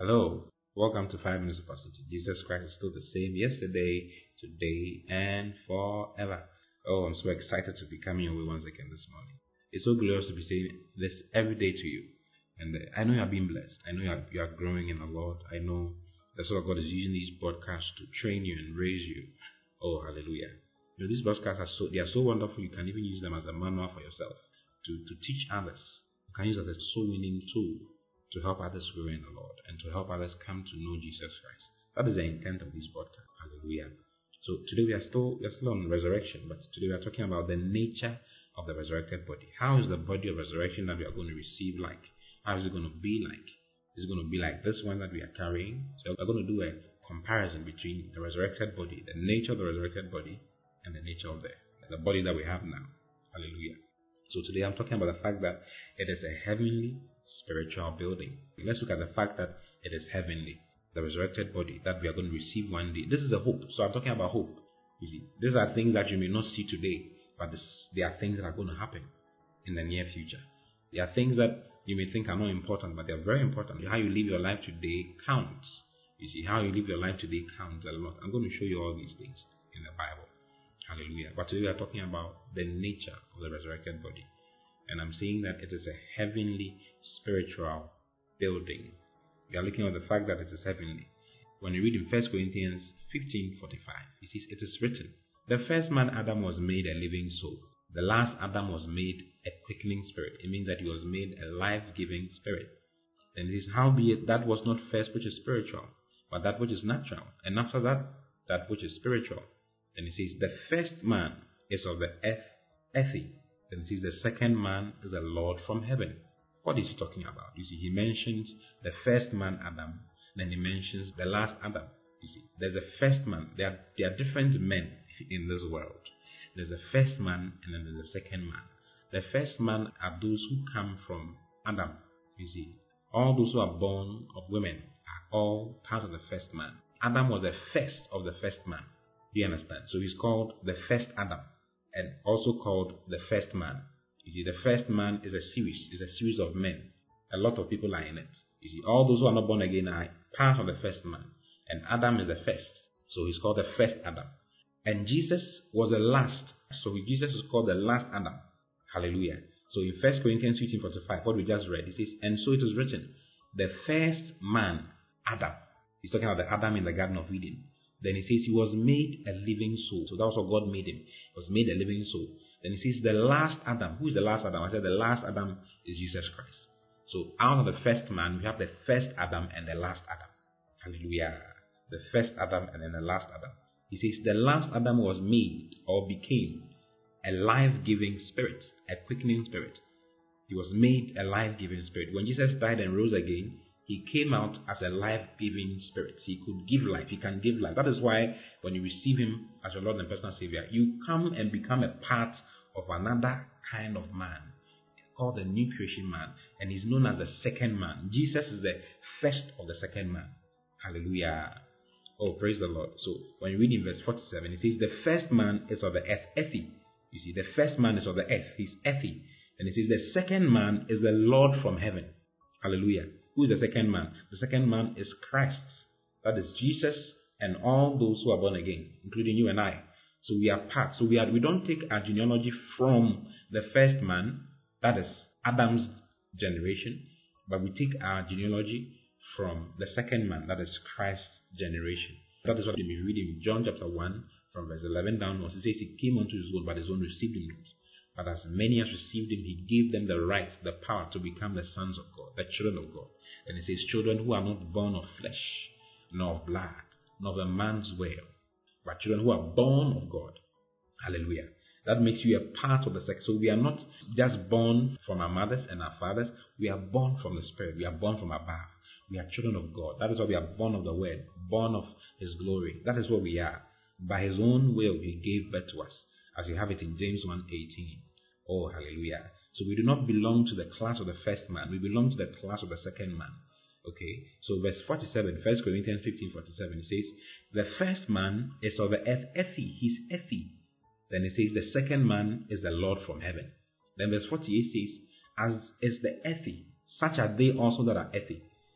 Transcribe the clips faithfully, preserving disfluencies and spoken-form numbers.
Hello, welcome to Five Minutes of Positivity. Jesus Christ is still the same yesterday, today, and forever. Oh, I'm so excited to be coming your way once again this morning. It's so glorious to be saying this every day to you. And uh, I know you are being blessed. I know you are, you are growing in the Lord. I know that's why God is using these broadcasts to train you and raise you. Oh, hallelujah. You know, these broadcasts are so, they are so wonderful. You can even use them as a manual for yourself to, to teach others. You can use it as a soul winning tool to help others grow in the Lord and to help others come to know Jesus Christ. That is the intent of this podcast. Hallelujah. So today we are still we are still on resurrection, but today we are talking about the nature of the resurrected body. How is the body of resurrection that we are going to receive like? How is it going to be like? Is it going to be like this one that we are carrying? So we're going to do a comparison between the resurrected body, the nature of the resurrected body, and the nature of the, the body that we have now. Hallelujah. So today I'm talking about the fact that it is a heavenly spiritual building. Let's look at the fact that it is heavenly, the resurrected body that we are going to receive one day. This is a hope. So I'm talking about hope. You see, these are things that you may not see today, but this, they are things that are going to happen in the near future. They are things that you may think are not important, but they are very important. How you live your life today counts. You see, how you live your life today counts a lot. I'm going to show you all these things in the Bible. Hallelujah. But today we are talking about the nature of the resurrected body. And I'm saying that it is a heavenly spiritual building. We are looking at the fact that it is heavenly. When you read in First Corinthians fifteen forty-five, it says, it is written, the first man Adam was made a living soul. The last Adam was made a quickening spirit. It means that he was made a life-giving spirit. And it is, howbeit that was not first which is spiritual, but that which is natural. And after that, that which is spiritual. And it says, the first man is of the earth, earthy. Then it says, the second man is the Lord from heaven. What is he talking about? You see, he mentions the first man, Adam. Then he mentions the last Adam. You see, there's a first man. There are, there are different men in this world. There's a first man and then there's a second man. The first man are those who come from Adam. You see, all those who are born of women are all part of the first man. Adam was the first of the first man. Do you understand? So he's called the first Adam and also called the first man. You see, the first man is a series, is a series of men. A lot of people are in it. You see, all those who are not born again are part of the first man. And Adam is the first. So he's called the first Adam. And Jesus was the last. So Jesus is called the last Adam. Hallelujah. So in First Corinthians fifteen forty-five, what we just read, it says, and so it is written, the first man, Adam. He's talking about the Adam in the Garden of Eden. Then he says he was made a living soul. So that was what God made him. He was made a living soul. Then he says the last Adam. Who is the last Adam? I said the last Adam is Jesus Christ. So out of the first man, we have the first Adam and the last Adam. Hallelujah. The first Adam and then the last Adam. He says the last Adam was made or became a life-giving spirit, a quickening spirit. He was made a life-giving spirit. When Jesus died and rose again, he came out as a life-giving spirit. He could give life. He can give life. That is why when you receive him as your Lord and personal Savior, you come and become a part of another kind of man. It's called the new creation man. And he's known as the second man. Jesus is the first of the second man. Hallelujah. Oh, praise the Lord. So when you read in verse forty-seven, it says, the first man is of the earth, earthy. You see, the first man is of the earth. He's earthy. And it says, the second man is the Lord from heaven. Hallelujah. Who is the second man? The second man is Christ. That is Jesus and all those who are born again, including you and I. So we are part. So we are. We don't take our genealogy from the first man, that is Adam's generation, but we take our genealogy from the second man, that is Christ's generation. That is what we read in John chapter one, from verse eleven downwards. It says, he came unto his own, but his own received him not. But as many as received him, he gave them the right, the power to become the sons of God, the children of God. And it says, children who are not born of flesh, nor of blood, nor of a man's will, but children who are born of God. Hallelujah. That makes you a part of the sex. So we are not just born from our mothers and our fathers. We are born from the Spirit. We are born from above. We are children of God. That is why we are born of the Word, born of His glory. That is what we are. By His own will, He gave birth to us, as you have it in James one eighteen. Oh, hallelujah. So we do not belong to the class of the first man. We belong to the class of the second man. Okay. So verse forty-seven, First Corinthians fifteen forty-seven, it says, the first man is of the earth, earthy. He's earthy. Then it says, the second man is the Lord from heaven. Then verse forty-eight says, as is the earthy, such are they also that are earthy.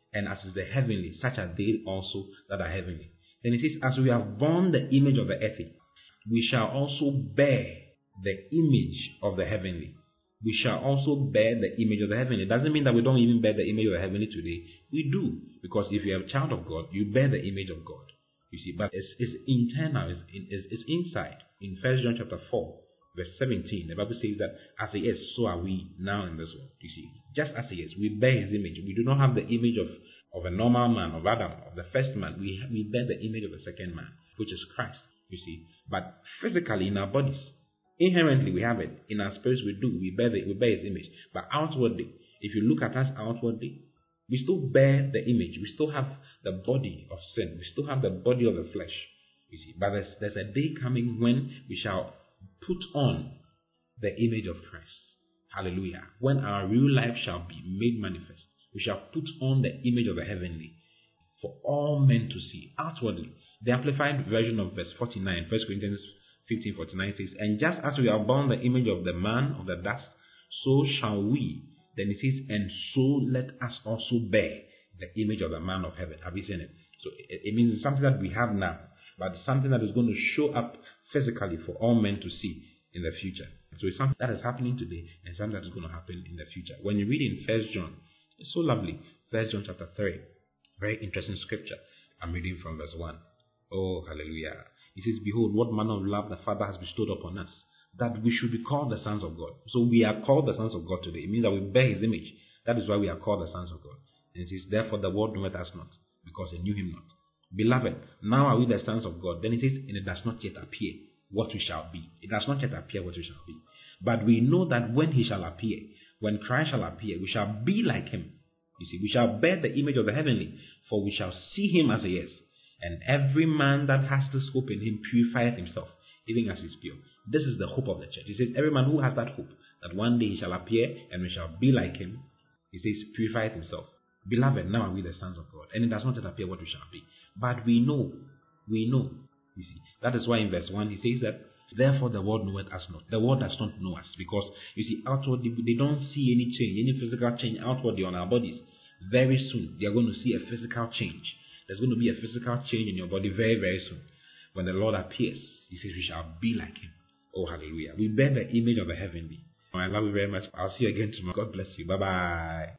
and as is the heavenly, such are they also that are heavenly. Then it says, as we have borne the image of the earthly, we shall also bear the image of the heavenly. We shall also bear the image of the heavenly. It doesn't mean that we don't even bear the image of the heavenly today. We do, because if you are a child of God, you bear the image of God. You see, but it's, it's internal, it's, it's, it's inside. In First John chapter four, verse seventeen, the Bible says that as he is, so are we now in this world. You see, just as he is, we bear his image. We do not have the image of, of a normal man, of Adam, of the first man. We, we bear the image of the second man, which is Christ. You see, but physically in our bodies, inherently we have it. In our spirits we do. We bear the, we bear his image. But outwardly, if you look at us outwardly, we still bear the image. We still have the body of sin. We still have the body of the flesh. You see, but there's, there's a day coming when we shall put on the image of Christ. Hallelujah. When our real life shall be made manifest, we shall put on the image of the heavenly for all men to see outwardly. The Amplified version of verse forty-nine, First Corinthians fifteen forty-nine says, and just as we have borne the image of the man of the dust, so shall we. Then it says, and so let us also bear the image of the man of heaven. Have you seen it? So it, it means it's something that we have now, but it's something that is going to show up physically for all men to see in the future. So it's something that is happening today and something that is going to happen in the future. When you read in First John, it's so lovely. First John chapter three, very interesting scripture. I'm reading from verse one. Oh, hallelujah. It says, behold, what manner of love the Father has bestowed upon us, that we should be called the sons of God. So we are called the sons of God today. It means that we bear his image. That is why we are called the sons of God. And it says, therefore the world knoweth us not, because they knew him not. Beloved, now are we the sons of God. Then it says, and it does not yet appear what we shall be. It does not yet appear what we shall be. But we know that when he shall appear, when Christ shall appear, we shall be like him. You see, we shall bear the image of the heavenly, for we shall see him as he is. And every man that has this hope in him purifieth himself, even as he is pure. This is the hope of the church. He says, every man who has that hope, that one day he shall appear and we shall be like him, he says, purifieth himself. Beloved, now are we the sons of God. And it does not yet appear what we shall be. But we know, we know. You see, that is why in verse one he says that, therefore the world knoweth us not. The world does not know us, because you see, outwardly they don't see any change, any physical change outwardly on our bodies. Very soon they are going to see a physical change. There's going to be a physical change in your body very, very soon. When the Lord appears, he says we shall be like him. Oh, hallelujah. We bear the image of the heavenly. I love you very much. I'll see you again tomorrow. God bless you. Bye-bye.